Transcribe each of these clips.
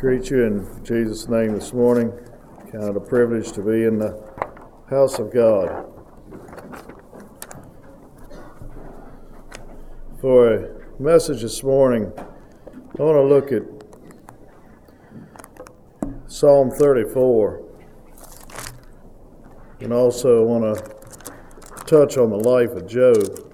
Greet you in Jesus' name this morning. Count it a privilege to be in the house of God. For a message this morning, I want to look at Psalm 34, and also want to touch on the life of Job.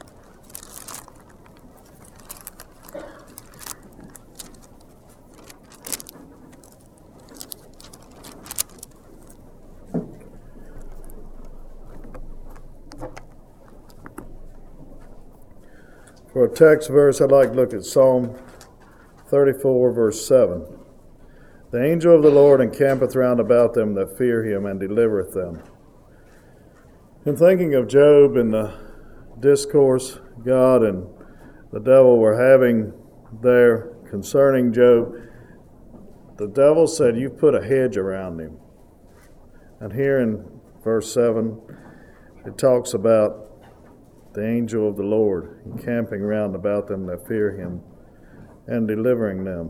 For a text verse, I'd like to look at Psalm 34, verse 7. The angel of the Lord encampeth round about them that fear him, and delivereth them. In thinking of Job and the discourse God and the devil were having there concerning Job, the devil said, "You've put a hedge around him." And here in verse 7, it talks about the angel of the Lord encamping round about them that fear him and delivering them.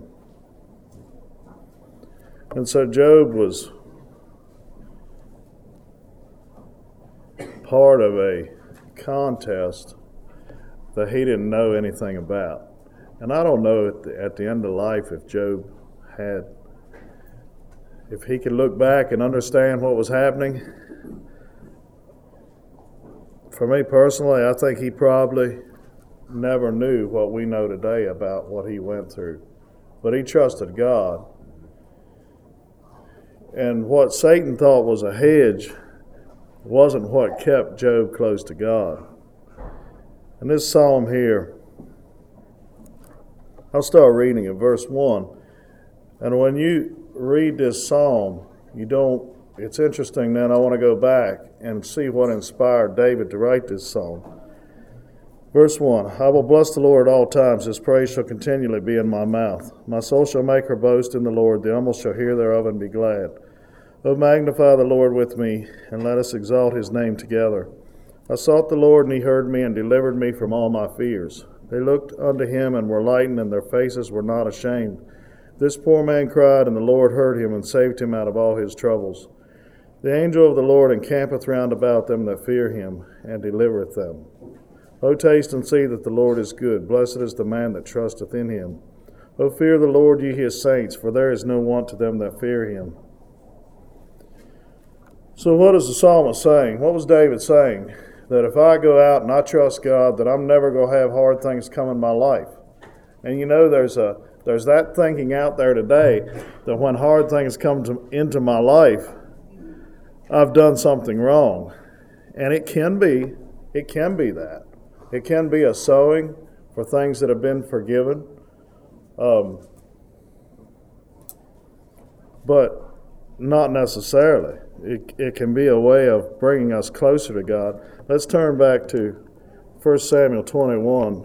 And so Job was part of a contest that he didn't know anything about. And I don't know at the end of life if Job if he could look back and understand what was happening. For me personally, I think he probably never knew what we know today about what he went through. But he trusted God. And what Satan thought was a hedge wasn't what kept Job close to God. And this psalm here, I'll start reading at verse 1. And when you read this psalm, it's interesting then I want to go back and see what inspired David to write this psalm. Verse 1, I will bless the Lord at all times, his praise shall continually be in my mouth. My soul shall make her boast in the Lord, the humble shall hear thereof and be glad. O magnify the Lord with me, and let us exalt his name together. I sought the Lord, and he heard me, and delivered me from all my fears. They looked unto him, and were lightened, and their faces were not ashamed. This poor man cried, and the Lord heard him, and saved him out of all his troubles. The angel of the Lord encampeth round about them that fear him, and delivereth them. O taste and see that the Lord is good. Blessed is the man that trusteth in him. O fear the Lord, ye his saints, for there is no want to them that fear him. So what is the psalmist saying? What was David saying? That if I go out and I trust God, that I'm never going to have hard things come in my life. And you know, there's that thinking out there today that when hard things come into my life, I've done something wrong. And it can be that. It can be a sowing for things that have been forgiven. But not necessarily. It can be a way of bringing us closer to God. Let's turn back to 1 Samuel 21.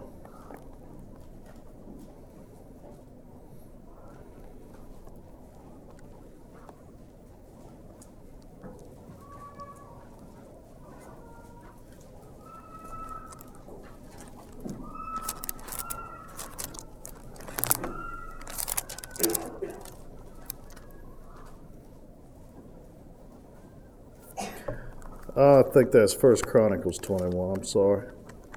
I think that's 1 Chronicles 21, I'm sorry.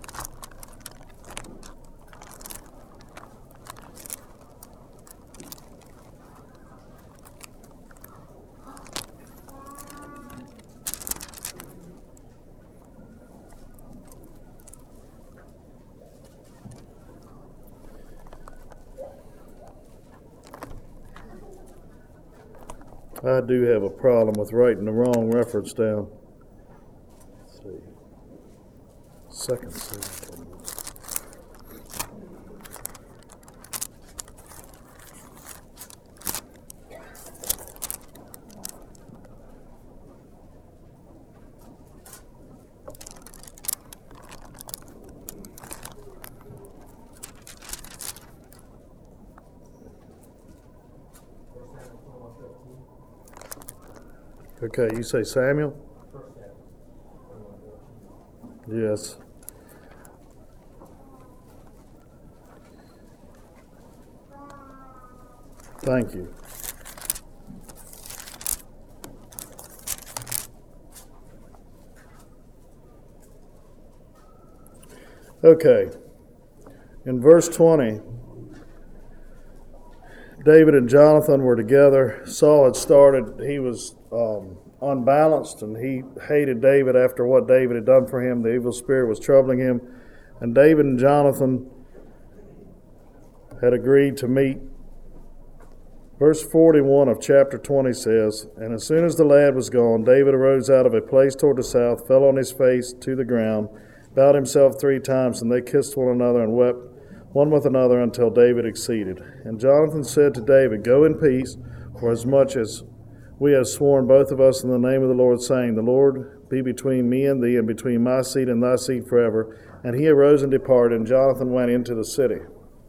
I do have a problem with writing the wrong reference down. Second Samuel. Okay, you say Samuel? Yes. Thank you. Okay. In verse 20, David and Jonathan were together. Saul had started, he was unbalanced, and he hated David after what David had done for him. The evil spirit was troubling him. And David and Jonathan had agreed to meet. Verse 41 of chapter 20 says, "And as soon as the lad was gone, David arose out of a place toward the south, fell on his face to the ground, bowed himself 3 times, and they kissed one another and wept one with another until David exceeded. And Jonathan said to David, Go in peace, for as much as we have sworn both of us in the name of the Lord, saying, The Lord be between me and thee, and between my seed and thy seed forever. And he arose and departed, and Jonathan went into the city."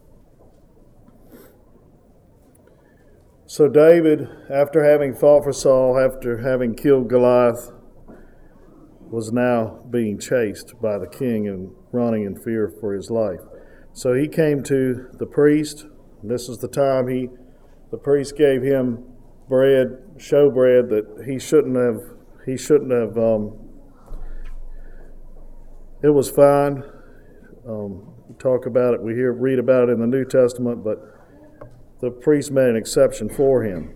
So David, after having fought for Saul, after having killed Goliath, was now being chased by the king and running in fear for his life. So he came to the priest. This is the time the priest gave him bread, showbread that he shouldn't have. It was fine. We talk about it. We read about it in the New Testament, but the priest made an exception for him.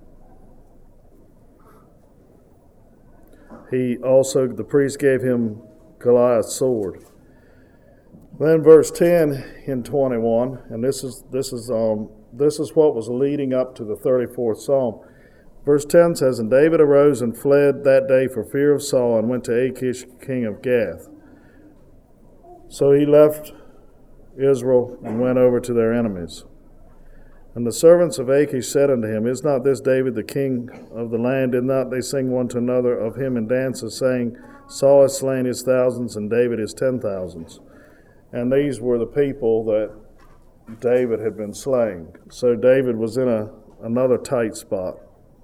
The priest gave him Goliath's sword. Then verse 10 in 21, and this is what was leading up to the 34th Psalm. Verse 10 says, "And David arose and fled that day for fear of Saul, and went to Achish, king of Gath." So he left Israel and went over to their enemies. And the servants of Achish said unto him, "Is not this David the king of the land? Did not they sing one to another of him in dances, saying, Saul has slain his thousands, and David his 10,000s? And these were the people that David had been slain. So David was in another tight spot.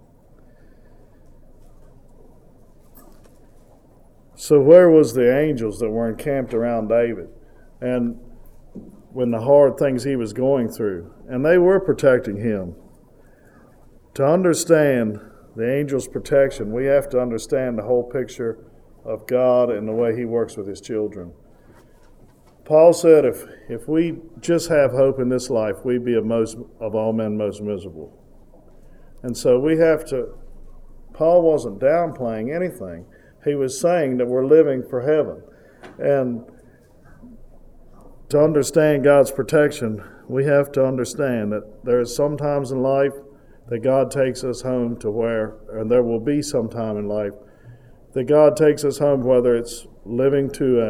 So where was the angels that were encamped around David? And when the hard things he was going through, and they were protecting him. To understand the angel's protection, we have to understand the whole picture of God and the way he works with his children. Paul said if we just have hope in this life, we'd be of all men most miserable. And so Paul wasn't downplaying anything. He was saying that we're living for heaven. And to understand God's protection, we have to understand that there is some times in life that God takes us home to where, and there will be some time in life that God takes us home, whether it's living to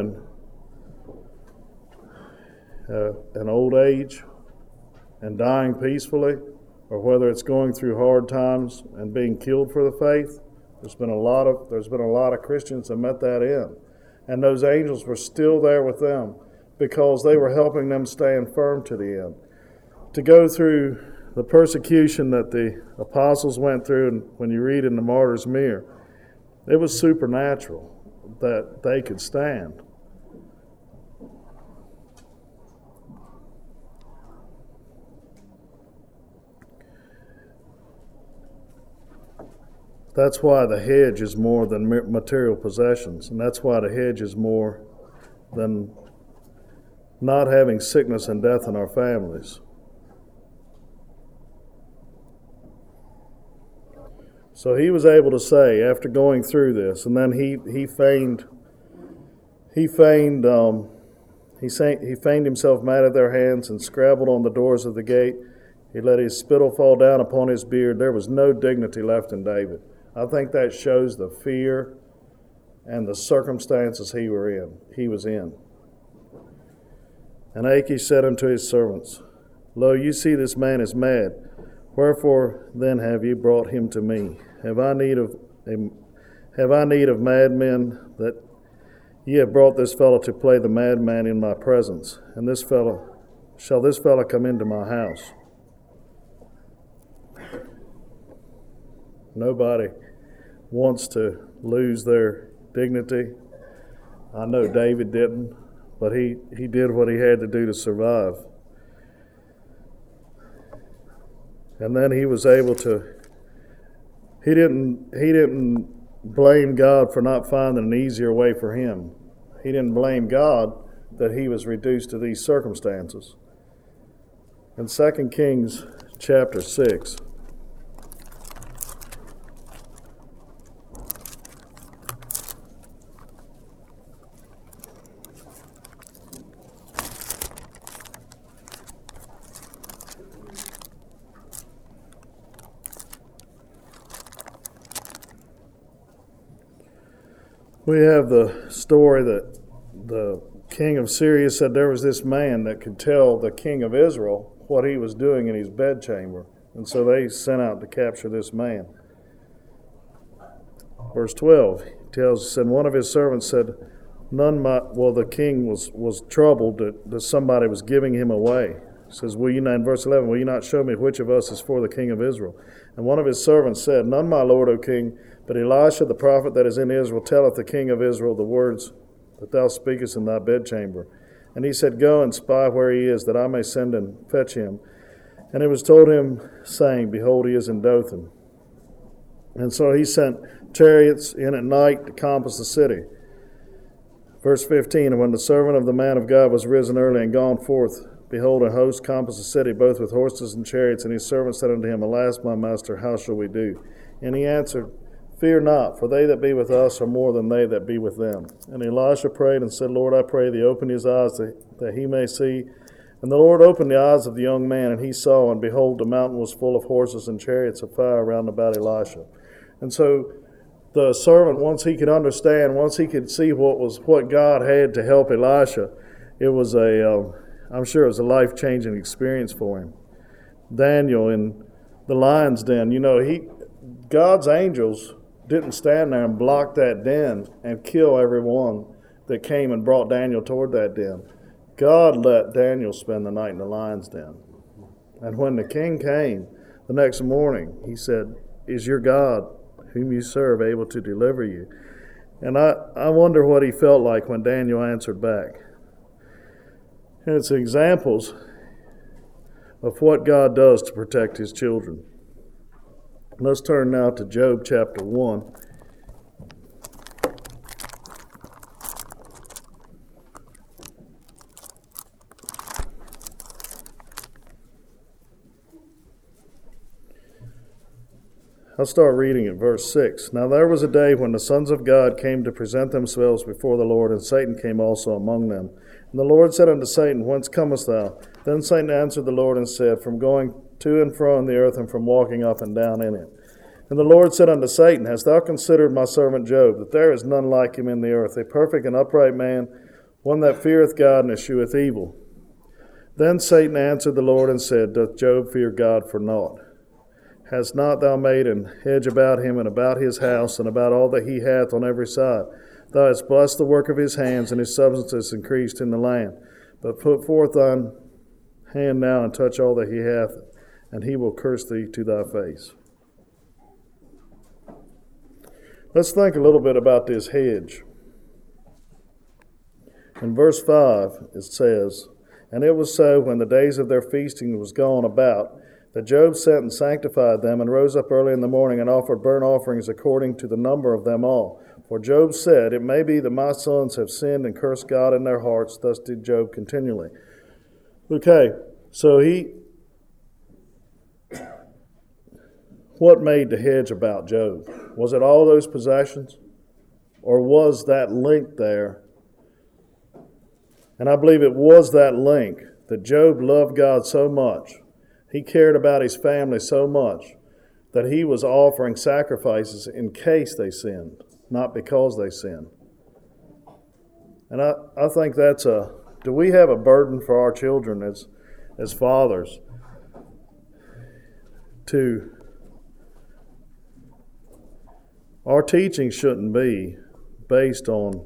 an old age and dying peacefully, or whether it's going through hard times and being killed for the faith. There's been a lot of Christians that met that end, and those angels were still there with them, because they were helping them stand firm to the end. To go through the persecution that the apostles went through, and when you read in the Martyr's Mirror, it was supernatural that they could stand. That's why the hedge is more than material possessions, and that's why the hedge is more than not having sickness and death in our families. So he was able to say, after going through this, and then he feigned himself mad at their hands and scrabbled on the doors of the gate. He let his spittle fall down upon his beard. There was no dignity left in David. I think that shows the fear and the circumstances he was in. And Achish said unto his servants, Lo, you see this man is mad. Wherefore then have ye brought him to me? Have I need of madmen, that ye have brought this fellow to play the madman in my presence? And shall this fellow come into my house? Nobody wants to lose their dignity. I know David didn't, but he did what he had to do to survive. And then he was able to, he didn't blame God for not finding an easier way for him. He didn't blame God that he was reduced to these circumstances. In 2 Kings chapter 6, we have the story that the king of Syria said there was this man that could tell the king of Israel what he was doing in his bedchamber. And so they sent out to capture this man. Verse 12 tells us, and one of his servants said, the king was troubled that somebody was giving him away. He says, in verse 11, will you not show me which of us is for the king of Israel? And one of his servants said, none, my lord, O king, but Elisha the prophet that is in Israel telleth the king of Israel the words that thou speakest in thy bedchamber. And he said, go and spy where he is, that I may send and fetch him. And it was told him, saying, behold, he is in Dothan. And so he sent chariots in at night to compass the city. Verse 15, and when the servant of the man of God was risen early and gone forth, behold, a host compassed the city, both with horses and chariots. And his servant said unto him, alas, my master, how shall we do? And he answered, fear not, for they that be with us are more than they that be with them. And Elisha prayed and said, Lord, I pray thee, open his eyes that he may see. And the Lord opened the eyes of the young man, and he saw, and behold, the mountain was full of horses and chariots of fire round about Elisha. And so the servant, once he could understand, once he could see what God had to help Elisha, it was I'm sure it was a life-changing experience for him. Daniel in the lion's den, God's angels didn't stand there and block that den and kill everyone that came and brought Daniel toward that den. God let Daniel spend the night in the lion's den. And when the king came the next morning, he said, is your God, whom you serve, able to deliver you? And I wonder what he felt like when Daniel answered back. And it's examples of what God does to protect his children. Let's turn now to Job chapter 1. I'll start reading at verse 6. Now there was a day when the sons of God came to present themselves before the Lord, and Satan came also among them. And the Lord said unto Satan, whence comest thou? Then Satan answered the Lord and said, from going to and fro in the earth, and from walking up and down in it. And the Lord said unto Satan, hast thou considered my servant Job, that there is none like him in the earth, a perfect and upright man, one that feareth God and escheweth evil? Then Satan answered the Lord and said, doth Job fear God for naught? Hast not thou made an hedge about him and about his house and about all that he hath on every side? Thou hast blessed the work of his hands, and his substance is increased in the land. But put forth thine hand now and touch all that he hath, and he will curse thee to thy face. Let's think a little bit about this hedge. In verse 5 it says, and it was so, when the days of their feasting was gone about, that Job sent and sanctified them, and rose up early in the morning, and offered burnt offerings according to the number of them all. For Job said, it may be that my sons have sinned and cursed God in their hearts. Thus did Job continually. Okay, so what made the hedge about Job? Was it all those possessions? Or was that link there? And I believe it was that link, that Job loved God so much, he cared about his family so much, that he was offering sacrifices in case they sinned, not because they sinned. And I think do we have a burden for our children as fathers to, our teaching shouldn't be based on,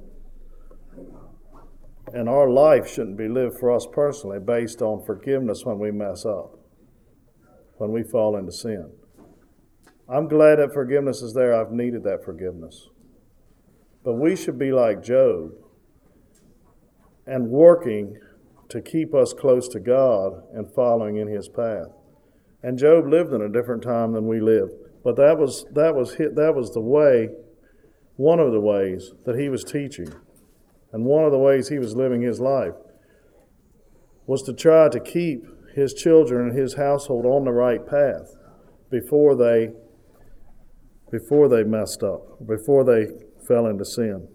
and our life shouldn't be lived for us personally based on forgiveness when we mess up, when we fall into sin. I'm glad that forgiveness is there. I've needed that forgiveness. But we should be like Job and working to keep us close to God and following in his path. And Job lived in a different time than we live. But that was the way, one of the ways that he was teaching, and one of the ways he was living his life, was to try to keep his children and his household on the right path before they messed up, before they fell into sin.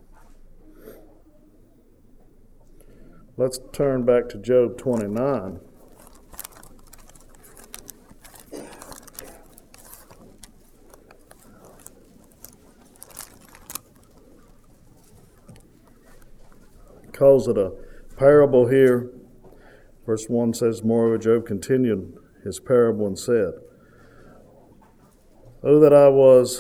Let's turn back to Job 29. Calls it a parable here. Verse 1 says, "Moreover, Job continued his parable and said, O that I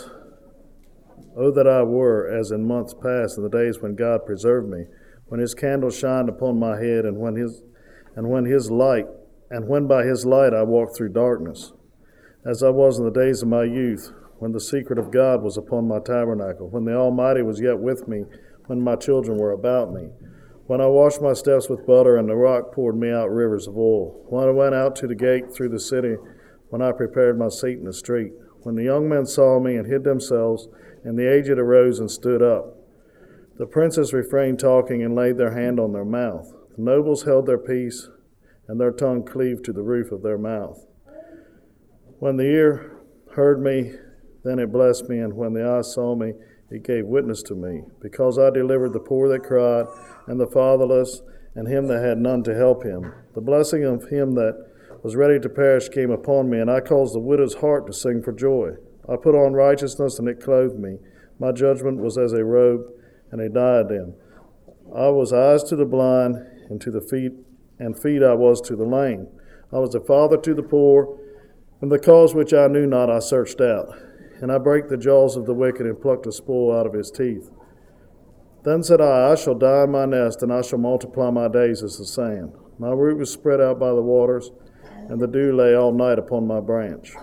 were as in months past, in the days when God preserved me, when his candle shined upon my head, and when by his light I walked through darkness, as I was in the days of my youth, when the secret of God was upon my tabernacle, when the Almighty was yet with me, when my children were about me. When I washed my steps with butter, and the rock poured me out rivers of oil. When I went out to the gate through the city, when I prepared my seat in the street. When the young men saw me and hid themselves, and the aged arose and stood up. The princes refrained talking and laid their hand on their mouth. The nobles held their peace, and their tongue cleaved to the roof of their mouth. When the ear heard me, then it blessed me, and when the eye saw me, it gave witness to me, because I delivered the poor that cried, and the fatherless, and him that had none to help him. The blessing of him that was ready to perish came upon me, and I caused the widow's heart to sing for joy. I put on righteousness, and it clothed me. My judgment was as a robe and a diadem. I was eyes to the blind, and feet I was to the lame. I was a father to the poor, and the cause which I knew not I searched out. And I brake the jaws of the wicked, and plucked the spoil out of his teeth. Then said I shall die in my nest, and I shall multiply my days as the sand. My root was spread out by the waters, and the dew lay all night upon my branch."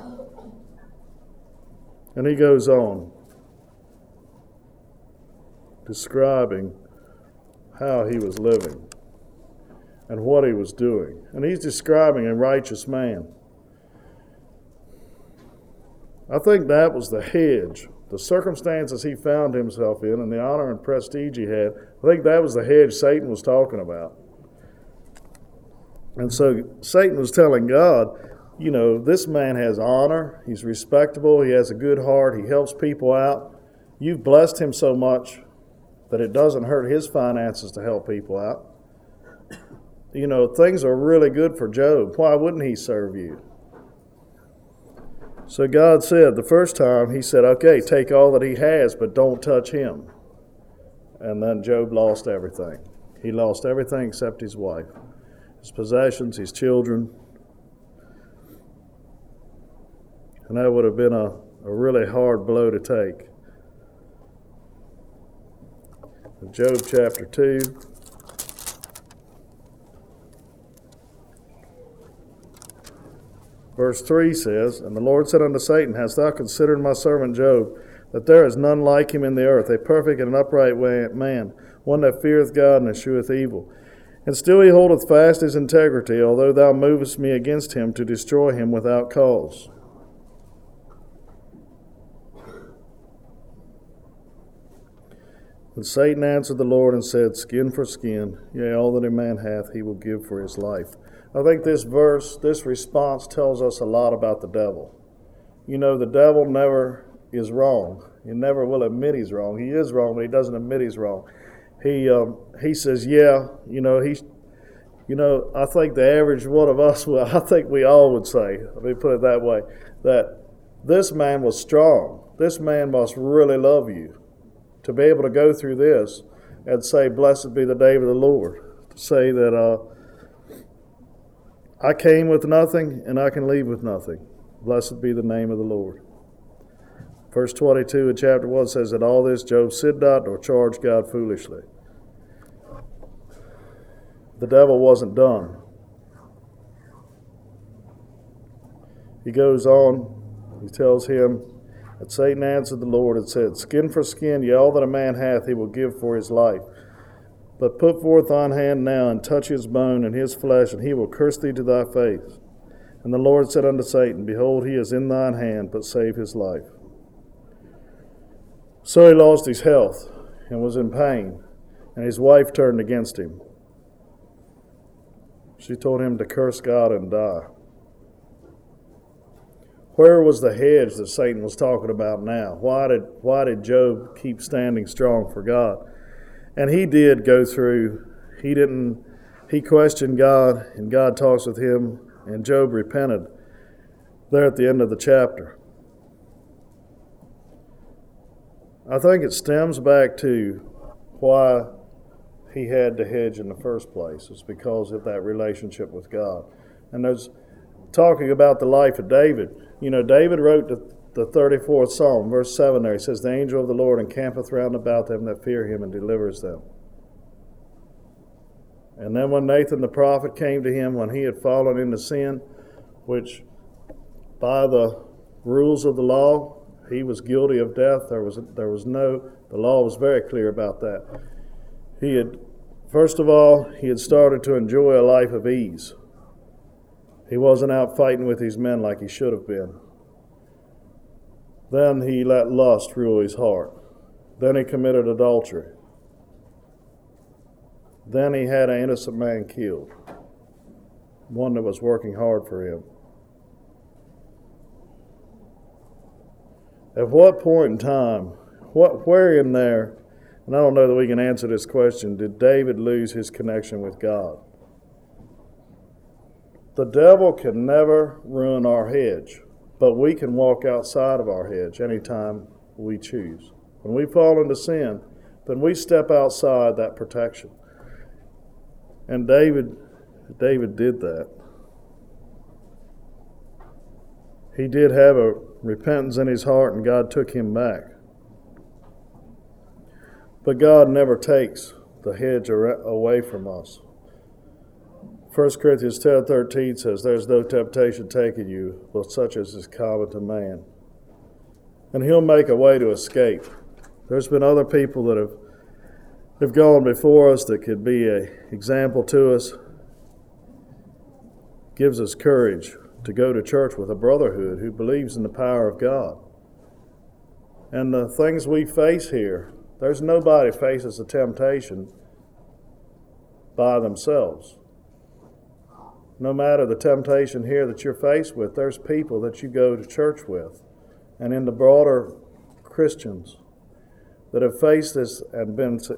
And he goes on, describing how he was living and what he was doing. And he's describing a righteous man. I think that was the hedge, the circumstances he found himself in and the honor and prestige he had. I think that was the hedge Satan was talking about. And so Satan was telling God, this man has honor, he's respectable, he has a good heart, he helps people out. You've blessed him so much that it doesn't hurt his finances to help people out. Things are really good for Job. Why wouldn't he serve you? So God said, the first time, he said, okay, take all that he has, but don't touch him. And then Job lost everything. He lost everything except his wife, his possessions, his children. And that would have been a really hard blow to take. Job chapter 2. Verse 3 says, "And the Lord said unto Satan, Hast thou considered my servant Job, that there is none like him in the earth, a perfect and upright man, one that feareth God and escheweth evil? And still he holdeth fast his integrity, although thou movest me against him to destroy him without cause." And Satan answered the Lord and said, "Skin for skin, yea, all that a man hath he will give for his life." I think this response tells us a lot about the devil. The devil never is wrong. He never will admit he's wrong. He is wrong, but he doesn't admit he's wrong. He says, I think the average one of us, I think we all would say, let me put it that way, that this man was strong. This man must really love you to be able to go through this and say, "Blessed be the name of the Lord." To say that I came with nothing and I can leave with nothing. Blessed be the name of the Lord. Verse 22 in chapter 1 says that all this Job sinned not nor charged God foolishly. The devil wasn't done. He goes on, he tells him that Satan answered the Lord and said, "Skin for skin, yea, all that a man hath he will give for his life. But put forth thine hand now, and touch his bone and his flesh, and he will curse thee to thy face. And the Lord said unto Satan, Behold, he is in thine hand, but save his life. So he lost his health and was in pain, and his wife turned against him. She told him to curse God and die. Where was the hedge that Satan was talking about now? Why did Job keep standing strong for God? And he did go through, he questioned God, and God talks with him, and Job repented there at the end of the chapter. I think it stems back to why he had to hedge in the first place. It's because of that relationship with God. And there's talking about the life of David. You know, David wrote the 34th Psalm, verse 7 there. He says, The angel of the Lord encampeth round about them that fear him and delivers them. And then when Nathan the prophet came to him when he had fallen into sin, which by the rules of the law, he was guilty of death. The law was very clear about that. First of all, he had started to enjoy a life of ease. He wasn't out fighting with his men like he should have been. Then he let lust rule his heart. Then he committed adultery. Then he had an innocent man killed, one that was working hard for him. At what point in time, where in there, and I don't know that we can answer this question, did David lose his connection with God? The devil can never ruin our hedge, but we can walk outside of our hedge anytime we choose. When we fall into sin, then we step outside that protection. And David did that. He did have a repentance in his heart, and God took him back. But God never takes the hedge away from us. 1 Corinthians 10:13 says, There's no temptation taken you, but such as is common to man. And he'll make a way to escape. There's been other people that have gone before us that could be an example to us. Gives us courage to go to church with a brotherhood who believes in the power of God. And the things we face here, there's nobody faces a temptation by themselves. No matter the temptation here that you're faced with, there's people that you go to church with, and in the broader Christians that have faced this and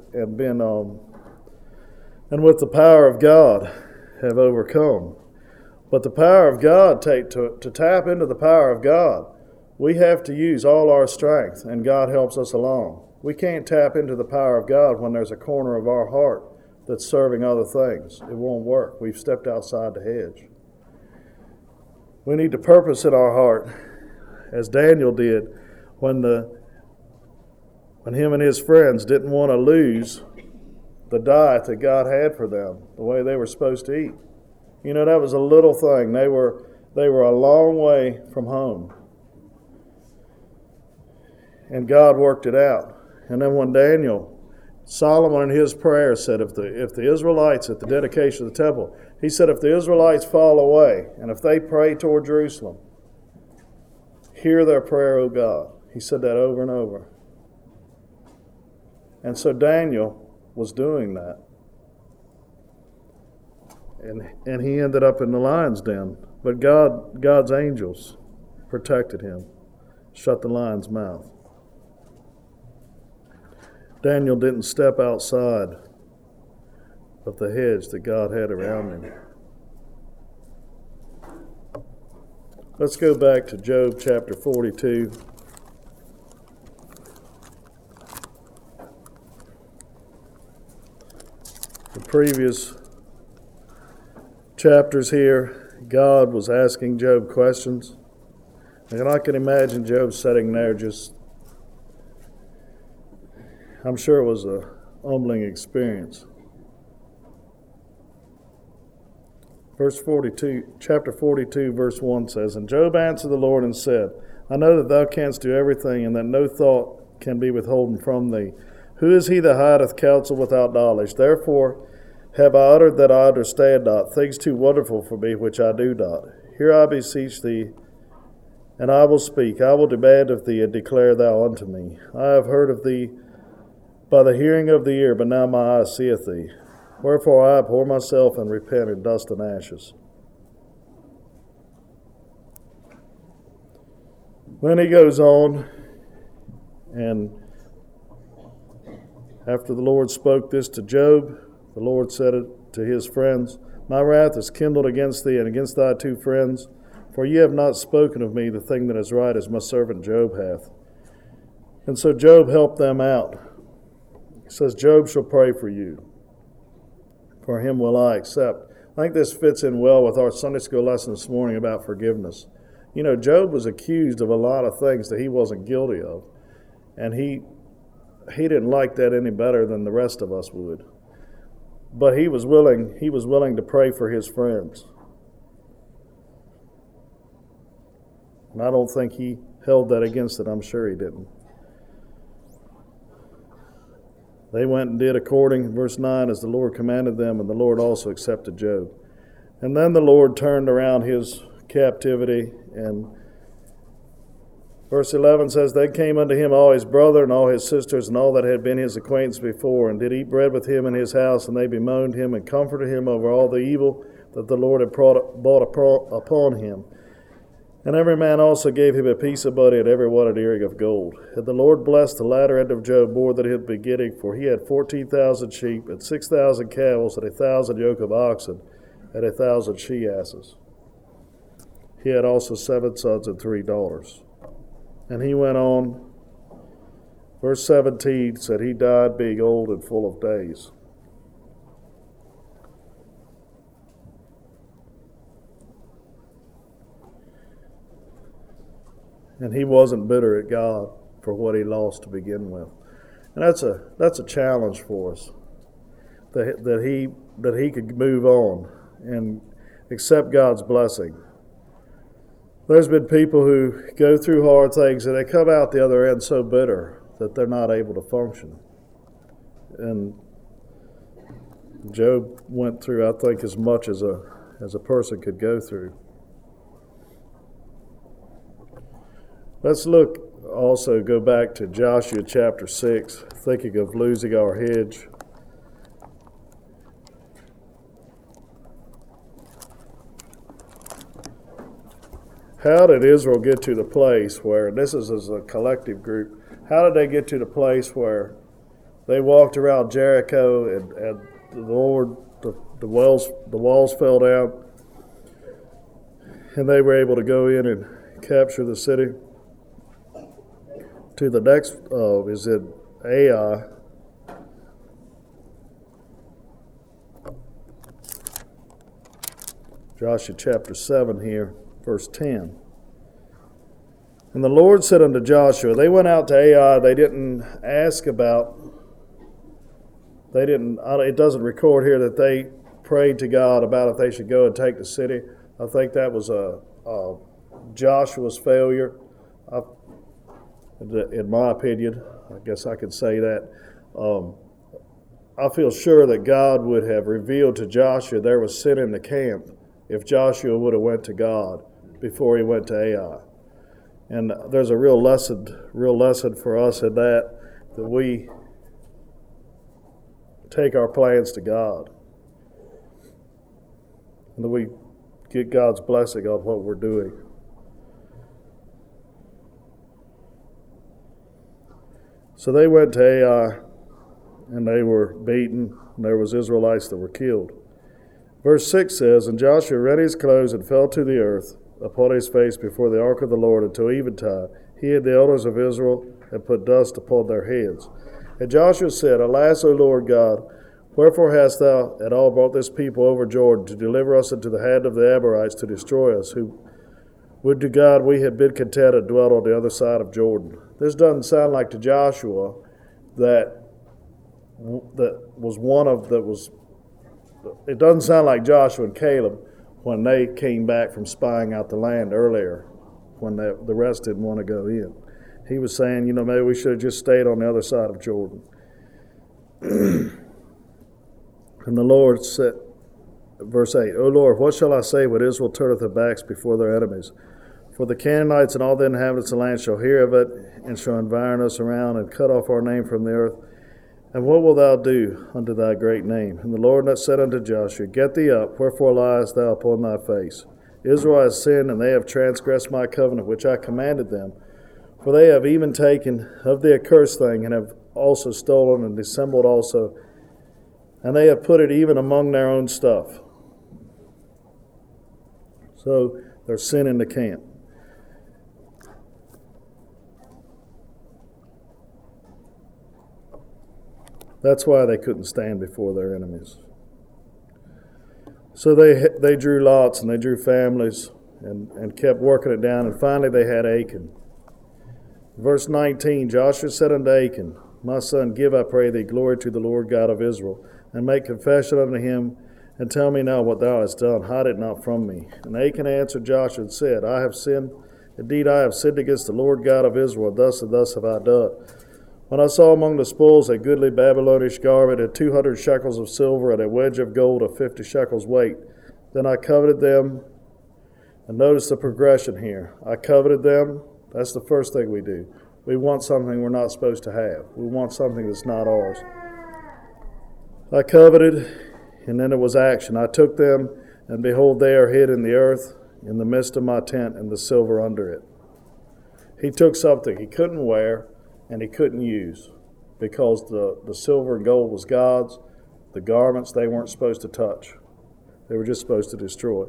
with the power of God have overcome. But the power of God, to tap into the power of God, we have to use all our strength, and God helps us along. We can't tap into the power of God when there's a corner of our heart that's serving other things. It won't work. We've stepped outside the hedge. We need to purpose in our heart, as Daniel did when him and his friends didn't want to lose the diet that God had for them, the way they were supposed to eat. You know, that was a little thing. They were a long way from home. And God worked it out. And then when Solomon in his prayer said, if the Israelites at the dedication of the temple, he said, if the Israelites fall away, and if they pray toward Jerusalem, hear their prayer, O God. He said that over and over. And so Daniel was doing that. And he ended up in the lion's den. But God's angels protected him, shut the lion's mouth. Daniel didn't step outside of the hedge that God had around him. Let's go back to Job chapter 42. The previous chapters here, God was asking Job questions. And I can imagine Job sitting there I'm sure it was a humbling experience. Chapter 42, verse 1 says, And Job answered the Lord and said, I know that thou canst do everything, and that no thought can be withholden from thee. Who is he that hideth counsel without knowledge? Therefore have I uttered that I understand not, things too wonderful for me which I do not. Hear, I beseech thee, and I will speak. I will demand of thee, and declare thou unto me. I have heard of thee by the hearing of the ear, but now my eye seeth thee. Wherefore I abhor myself, and repent in dust and ashes. Then he goes on, and after the Lord spoke this to Job, the Lord said it to his friends, My wrath is kindled against thee and against thy two friends, for ye have not spoken of me the thing that is right, as my servant Job hath. And so Job helped them out. He says, Job shall pray for you. For him will I accept. I think this fits in well with our Sunday school lesson this morning about forgiveness. You know, Job was accused of a lot of things that he wasn't guilty of. And he didn't like that any better than the rest of us would. But he was willing to pray for his friends. And I don't think he held that against it. I'm sure he didn't. They went and did according, verse 9, as the Lord commanded them, and the Lord also accepted Job. And then the Lord turned around his captivity, and verse 11 says, Then came unto him all his brother and all his sisters and all that had been his acquaintance before, and did eat bread with him in his house, and they bemoaned him and comforted him over all the evil that the Lord had brought upon him. And every man also gave him a piece of money, and every one an earring of gold. And the Lord blessed the latter end of Job more than his beginning, for he had 14,000 sheep, and 6,000 camels, and 1,000 yoke of oxen, and 1,000 she-asses. He had also 7 sons and 3 daughters. And he went on. Verse 17 said, He died being old and full of days. And he wasn't bitter at God for what he lost to begin with. And that's a challenge for us. That he could move on and accept God's blessing. There's been people who go through hard things and they come out the other end so bitter that they're not able to function. And Job went through, I think, as much as a person could go through. Let's go back to Joshua chapter 6, thinking of losing our hedge. How did Israel get to the place where, and this is as a collective group, how did they get to the place where they walked around Jericho and the walls fell down and they were able to go in and capture the city? To the next is in Ai. Joshua chapter 7 here, verse 10. And the Lord said unto Joshua, they went out to Ai, they didn't ask about, it doesn't record here that they prayed to God about if they should go and take the city. I think that was Joshua's failure. In my opinion, I guess I could say that. I feel sure that God would have revealed to Joshua there was sin in the camp if Joshua would have went to God before he went to Ai. And there's a real lesson for us in that we take our plans to God. And that we get God's blessing on what we're doing. So they went to Ai, and they were beaten, and there was Israelites that were killed. Verse 6 says, And Joshua rent his clothes and fell to the earth upon his face before the ark of the Lord until eventide. He and the elders of Israel had put dust upon their heads. And Joshua said, Alas, O Lord God, wherefore hast thou at all brought this people over Jordan to deliver us into the hand of the Amorites to destroy us, who would to God we had been content and dwelt on the other side of Jordan. This doesn't sound like to Joshua it doesn't sound like Joshua and Caleb when they came back from spying out the land earlier, when the rest didn't want to go in. He was saying, maybe we should have just stayed on the other side of Jordan. And the Lord said, verse 8, O Lord, what shall I say when Israel turneth their backs before their enemies? For the Canaanites and all the inhabitants of the land shall hear of it, and shall environ us around, and cut off our name from the earth. And what wilt thou do unto thy great name? And the Lord said unto Joshua, Get thee up, wherefore liest thou upon thy face? Israel has sinned, and they have transgressed my covenant, which I commanded them. For they have even taken of the accursed thing, and have also stolen and dissembled also, and they have put it even among their own stuff. So they're sin in the camp. That's why they couldn't stand before their enemies. So they drew lots, and they drew families, and kept working it down, and finally they had Achan. Verse 19, Joshua said unto Achan, My son, give, I pray thee, glory to the Lord God of Israel, and make confession unto him, and tell me now what thou hast done. Hide it not from me. And Achan answered Joshua and said, I have sinned. Indeed, I have sinned against the Lord God of Israel. Thus and thus have I done. When I saw among the spoils a goodly Babylonish garment, and 200 shekels of silver, and a wedge of gold of 50 shekels weight, then I coveted them. And notice the progression here. I coveted them. That's the first thing we do. We want something we're not supposed to have. We want something that's not ours. I coveted, and then it was action. I took them, and behold, they are hid in the earth, in the midst of my tent, and the silver under it. He took something he couldn't wear, and he couldn't use, because the silver and gold was God's. The garments they weren't supposed to touch. They were just supposed to destroy.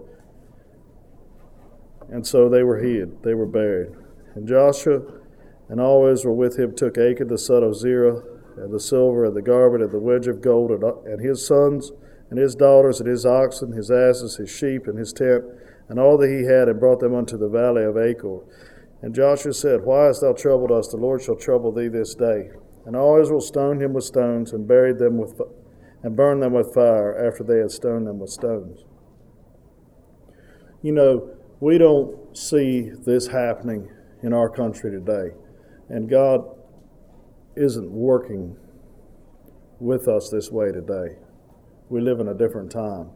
And so they were hid. They were buried. And Joshua and all Israel with him took Achan the son of Zerah, and the silver, and the garment, and the wedge of gold, and his sons, and his daughters, and his oxen, his asses, his sheep, and his tent, and all that he had, and brought them unto the valley of Achor. And Joshua said, Why hast thou troubled us? The Lord shall trouble thee this day. And all Israel stoned him with stones, and buried them and burned them with fire, after they had stoned them with stones. You know, we don't see this happening in our country today. And God isn't working with us this way today. We live in a different time.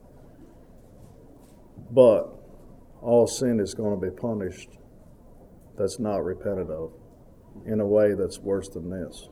But all sin is going to be punished that's not repented of in a way that's worse than this.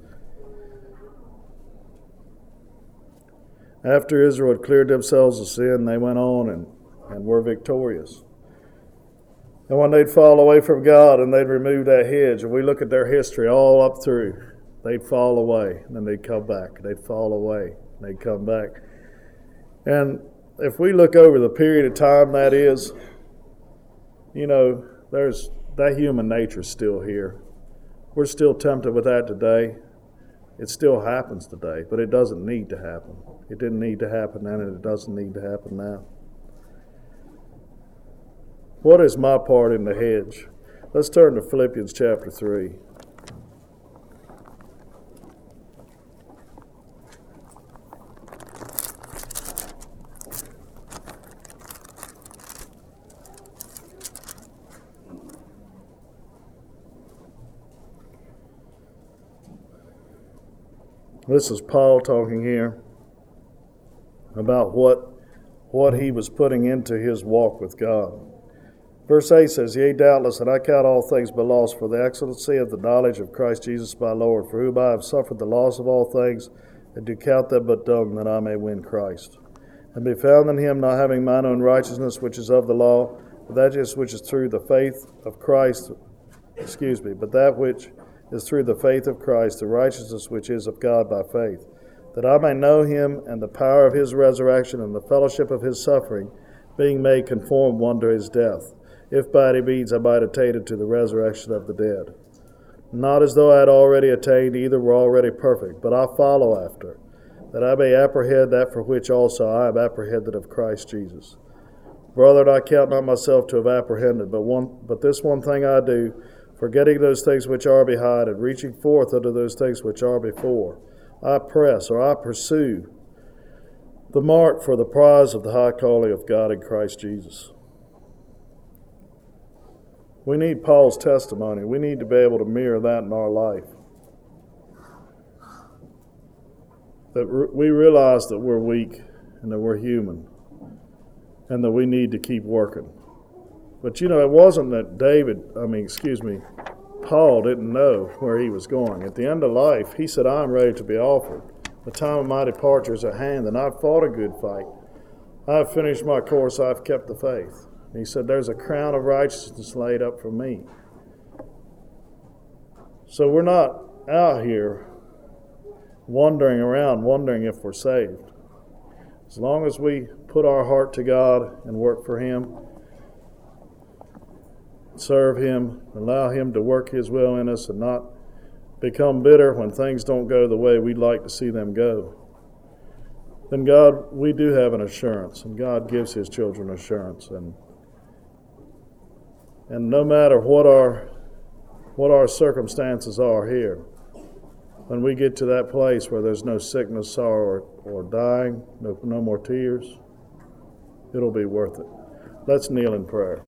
After Israel had cleared themselves of sin, they went on and were victorious. And when they'd fall away from God and they'd remove that hedge, and we look at their history all up through, they'd fall away, and then they'd come back. They'd fall away, and they'd come back. And if we look over the period of time that is, you know, there's that human nature is still here. We're still tempted with that today. It still happens today, but it doesn't need to happen. It didn't need to happen then, and it doesn't need to happen now. What is my part in the hedge? Let's turn to Philippians chapter 3. This is Paul talking here about what he was putting into his walk with God. Verse 8 says, Yea, doubtless, and I count all things but loss for the excellency of the knowledge of Christ Jesus my Lord, for whom I have suffered the loss of all things, and do count them but dung, that I may win Christ, and be found in him, not having mine own righteousness, which is of the law, but that is which is through the faith of Christ, but that which is through the faith of Christ, the righteousness which is of God by faith, that I may know him and the power of his resurrection and the fellowship of his suffering, being made conformed one to his death, if by any means I might attain to the resurrection of the dead. Not as though I had already attained, either were already perfect, but I follow after, that I may apprehend that for which also I am apprehended of Christ Jesus. Brethren, I count not myself to have apprehended, but this one thing I do, forgetting those things which are behind, and reaching forth unto those things which are before, I press, or I pursue, the mark for the prize of the high calling of God in Christ Jesus. We need Paul's testimony. We need to be able to mirror that in our life. That we realize that we're weak and that we're human, and that we need to keep working. But it wasn't that Paul didn't know where he was going. At the end of life, he said, I'm ready to be offered. The time of my departure is at hand, and I've fought a good fight. I've finished my course, I've kept the faith. He said, there's a crown of righteousness laid up for me. So we're not out here wandering around, wondering if we're saved. As long as we put our heart to God and work for Him, serve Him, allow Him to work His will in us and not become bitter when things don't go the way we'd like to see them go, then God, we do have an assurance, and God gives His children assurance. And no matter what our circumstances are here, when we get to that place where there's no sickness, sorrow, or dying, no more tears, it'll be worth it. Let's kneel in prayer.